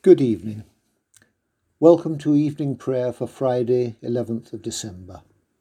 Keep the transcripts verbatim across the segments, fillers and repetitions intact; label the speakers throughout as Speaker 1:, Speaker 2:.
Speaker 1: Good evening. Welcome to evening prayer for Friday, eleventh of December.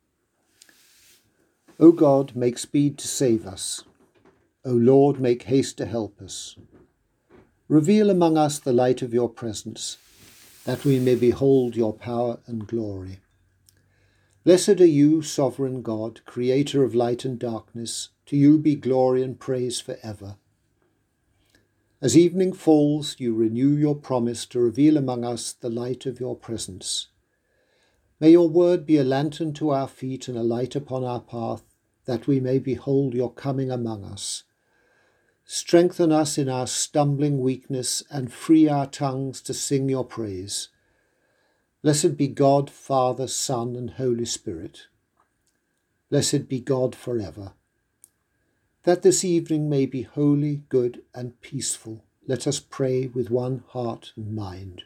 Speaker 1: O God, make speed to save us. O Lord, make haste to help us. Reveal among us the light of your presence, that we may behold your power and glory. Blessed are you, sovereign God, creator of light and darkness. To you be glory and praise forever. As evening falls, you renew your promise to reveal among us the light of your presence. May your word be a lantern to our feet and a light upon our path, that we may behold your coming among us. Strengthen us in our stumbling weakness and free our tongues to sing your praise. Blessed be God, Father, Son, and Holy Spirit. Blessed be God forever. That this evening may be holy, good, and peaceful, let us pray with one heart and mind.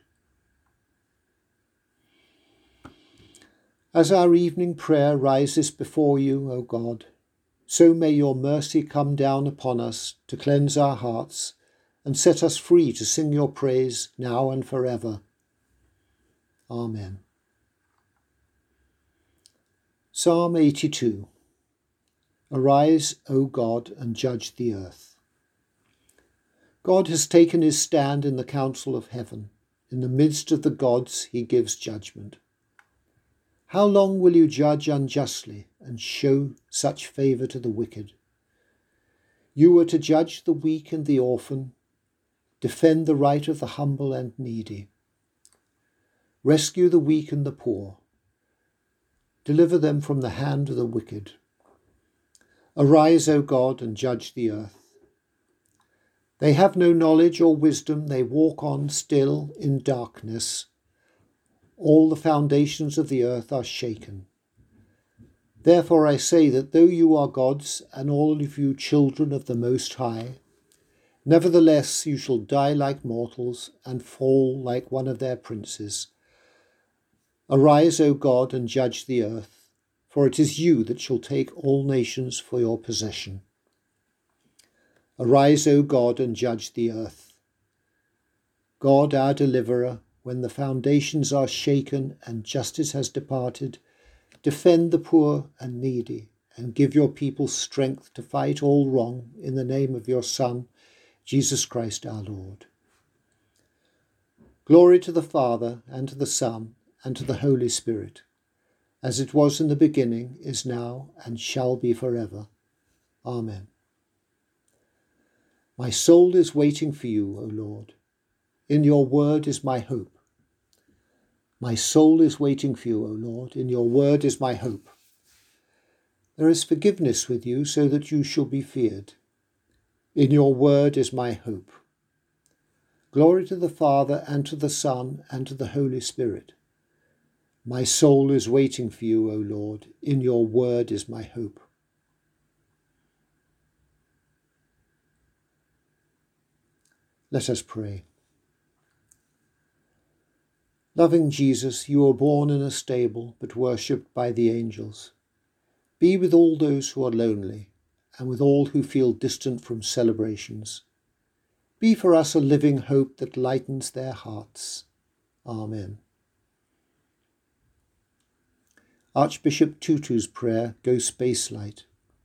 Speaker 1: As our evening prayer rises before you, O God, so may your mercy come down upon us to cleanse our hearts and set us free to sing your praise now and forever. Amen. Psalm eighty-two. Arise, O God, and judge the earth. God has taken his stand in the council of heaven. In the midst of the gods he gives judgment. How long will you judge unjustly and show such favour to the wicked? You are to judge the weak and the orphan, defend the right of the humble and needy. Rescue the weak and the poor. Deliver them from the hand of the wicked. Arise, O God, and judge the earth. They have no knowledge or wisdom, they walk on still in darkness. All the foundations of the earth are shaken. Therefore I say that though you are gods, and all of you children of the Most High, nevertheless you shall die like mortals, and fall like one of their princes. Arise, O God, and judge the earth. For it is you that shall take all nations for your possession. Arise, O God, and judge the earth. God, our deliverer, when the foundations are shaken and justice has departed, defend the poor and needy, and give your people strength to fight all wrong in the name of your Son, Jesus Christ our Lord. Glory to the Father, and to the Son, and to the Holy Spirit, as it was in the beginning, is now, and shall be forever. Amen. My soul is waiting for you, O Lord. In your word is my hope. My soul is waiting for you, O Lord. In your word is my hope. There is forgiveness with you, so that you shall be feared. In your word is my hope. Glory to the Father, and to the Son, and to the Holy Spirit. My soul is waiting for you, O Lord. In your word is my hope. Let us pray. Loving Jesus, you were born in a stable, but worshipped by the angels. Be with all those who are lonely, and with all who feel distant from celebrations. Be for us a living hope that lightens their hearts. Amen. Archbishop Tutu's prayer, Go Space Light.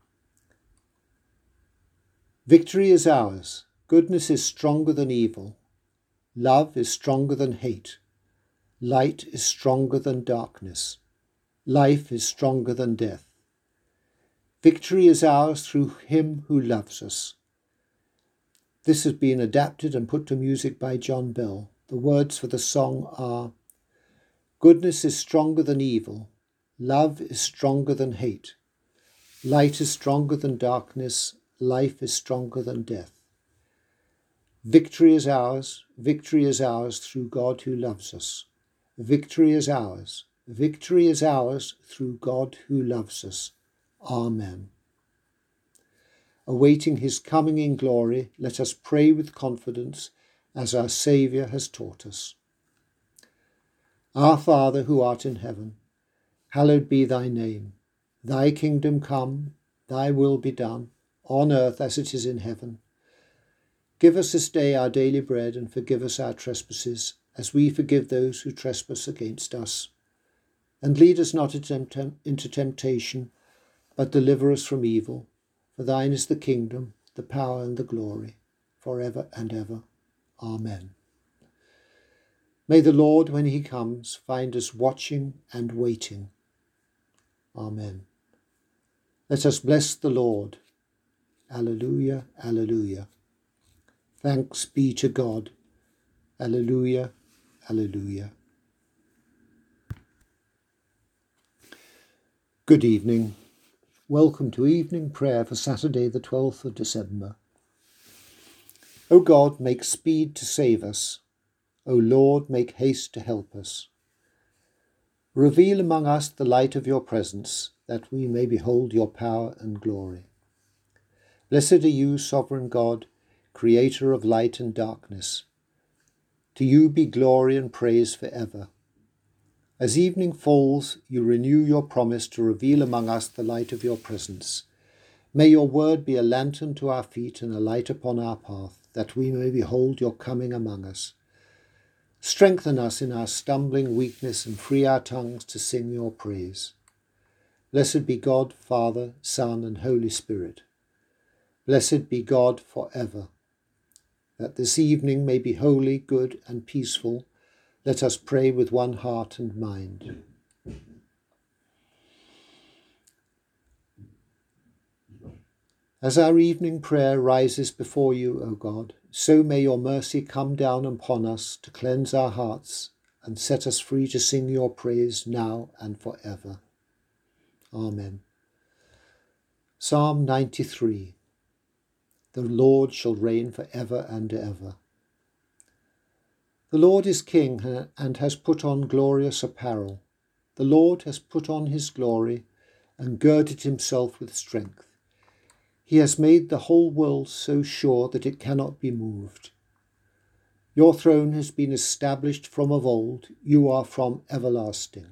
Speaker 1: Victory is ours. Goodness is stronger than evil. Love is stronger than hate. Light is stronger than darkness. Life is stronger than death. Victory is ours through him who loves us. This has been adapted and put to music by John Bell. The words for the song are, Goodness is stronger than evil. Love is stronger than hate. Light is stronger than darkness. Life is stronger than death. Victory is ours. Victory is ours through God who loves us. Victory is ours. Victory is ours through God who loves us. Amen. Awaiting his coming in glory, let us pray with confidence as our Saviour has taught us. Our Father who art in heaven, hallowed be thy name. Thy kingdom come, thy will be done, on earth as it is in heaven. Give us this day our daily bread, and forgive us our trespasses, as we forgive those who trespass against us. And lead us not into temptation, but deliver us from evil. For thine is the kingdom, the power and the glory, for ever and ever. Amen. May the Lord, when he comes, find us watching and waiting. Amen. Let us bless the Lord. Alleluia, alleluia. Thanks be to God. Alleluia, alleluia. Good evening. Welcome to evening prayer for Saturday the twelfth of December. O God, make speed to save us. O Lord, make haste to help us. Reveal among us the light of your presence, that we may behold your power and glory. Blessed are you, sovereign God, creator of light and darkness. To you be glory and praise for ever. As evening falls, you renew your promise to reveal among us the light of your presence. May your word be a lantern to our feet and a light upon our path, that we may behold your coming among us. Strengthen us in our stumbling weakness and free our tongues to sing your praise. Blessed be God, Father, Son, and Holy Spirit. Blessed be God for ever. That this evening may be holy, good, and peaceful, let us pray with one heart and mind. As our evening prayer rises before you, O God, so may your mercy come down upon us to cleanse our hearts and set us free to sing your praise now and forever. Amen. Psalm ninety-three. The Lord shall reign for ever and ever. The Lord is King and has put on glorious apparel. The Lord has put on his glory and girded himself with strength. He has made the whole world so sure that it cannot be moved. Your throne has been established from of old. You are from everlasting.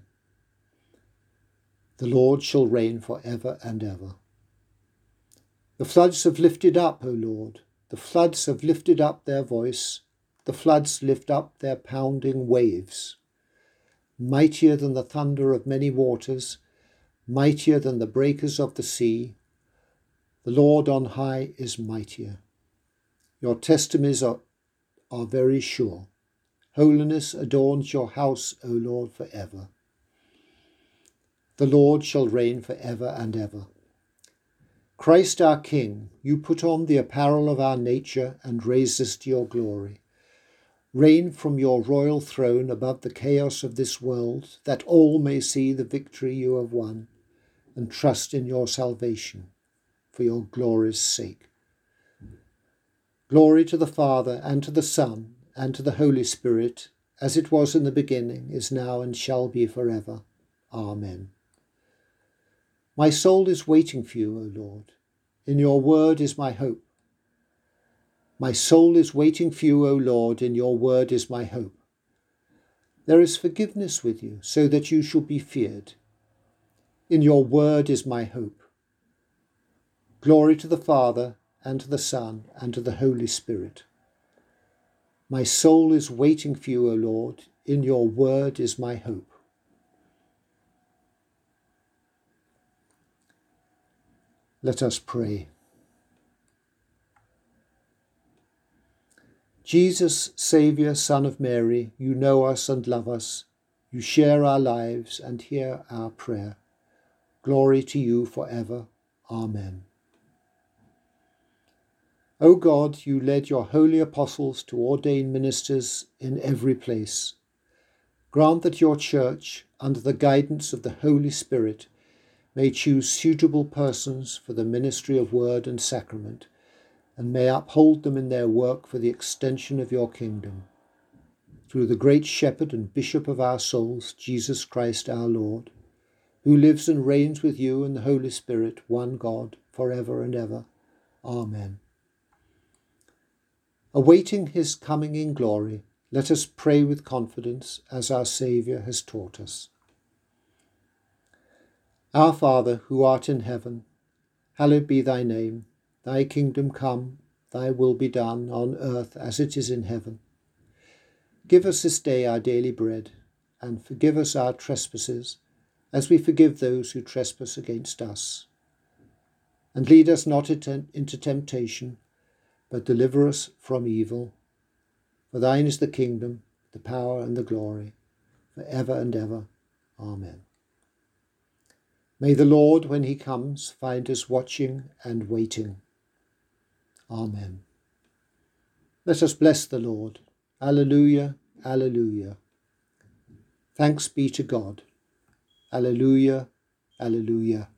Speaker 1: The Lord shall reign for ever and ever. The floods have lifted up, O Lord. The floods have lifted up their voice. The floods lift up their pounding waves. Mightier than the thunder of many waters, mightier than the breakers of the sea, the Lord on high is mightier. Your testimonies are, are very sure. Holiness adorns your house, O Lord, for ever. The Lord shall reign for ever and ever. Christ our King, you put on the apparel of our nature and raised us to your glory. Reign from your royal throne above the chaos of this world, that all may see the victory you have won, and trust in your salvation, for your glory's sake. Glory to the Father, and to the Son, and to the Holy Spirit, as it was in the beginning, is now, and shall be forever. Amen. My soul is waiting for you, O Lord. In your word is my hope. My soul is waiting for you, O Lord. In your word is my hope. There is forgiveness with you, so that you shall be feared. In your word is my hope. Glory to the Father, and to the Son, and to the Holy Spirit. My soul is waiting for you, O Lord. In your word is my hope. Let us pray. Jesus, Saviour, Son of Mary, you know us and love us. You share our lives and hear our prayer. Glory to you forever. Amen. O God, you led your holy apostles to ordain ministers in every place. Grant that your church, under the guidance of the Holy Spirit, may choose suitable persons for the ministry of word and sacrament, and may uphold them in their work for the extension of your kingdom. Through the great Shepherd and Bishop of our souls, Jesus Christ our Lord, who lives and reigns with you and the Holy Spirit, one God, for ever and ever. Amen. Awaiting his coming in glory, let us pray with confidence as our Saviour has taught us. Our Father, who art in heaven, hallowed be thy name. Thy kingdom come, thy will be done, on earth as it is in heaven. Give us this day our daily bread, and forgive us our trespasses, as we forgive those who trespass against us. And lead us not into temptation, but deliver us from evil. For thine is the kingdom, the power, and the glory, for ever and ever. Amen. May the Lord, when he comes, find us watching and waiting. Amen. Let us bless the Lord. Alleluia, alleluia. Thanks be to God. Alleluia, alleluia,